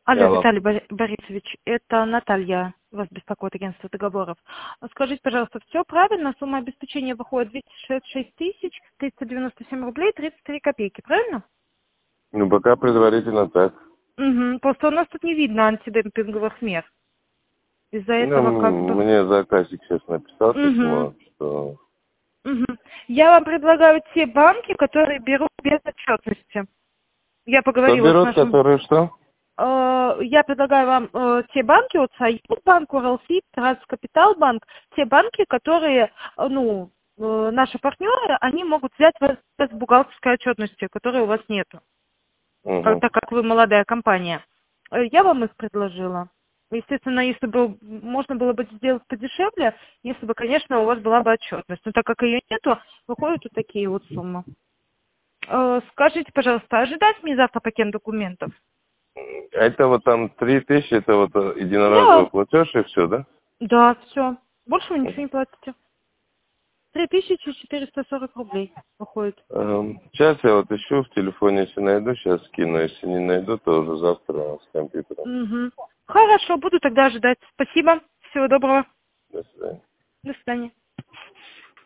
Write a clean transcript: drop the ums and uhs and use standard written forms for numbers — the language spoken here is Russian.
Алло, Алло. Виталий Борисович, это Наталья, вас беспокоит агентство договоров. Скажите, пожалуйста, все правильно? Сумма обеспечения выходит 266 тысяч 397 рублей 33 копейки, правильно? Ну, пока предварительно так. Угу. Просто у нас тут не видно антидемпинговых мер. Из-за Ну, этого как бы... мне заказчик сейчас написал Угу. письмо, что... Угу. Я вам предлагаю те банки, которые берут без отчетности. Я Кто поговорила с берут, нашим... которые что? Я предлагаю вам те банки, вот Союзбанк, Уралсиб, Транскапиталбанк, те банки, которые, наши партнеры, они могут взять вас без бухгалтерской отчетности, которой у вас нету, Угу. так как вы молодая компания. Я вам их предложила. Естественно, если бы можно было бы сделать подешевле, если бы, конечно, у вас была бы отчетность. Но так как ее нету, выходят вот такие вот суммы. Скажите, пожалуйста, ожидать мне завтра пакет документов? Это вот там 3000, это вот единоразовый Да. платеж и все, да? Да, все. Больше вы ничего не платите. 3440 рублей выходит. Сейчас я вот ищу в телефоне, если найду, сейчас скину. Если не найду, то уже завтра с компьютером. Угу. Хорошо, буду тогда ожидать. Спасибо. Всего доброго. До свидания. До свидания.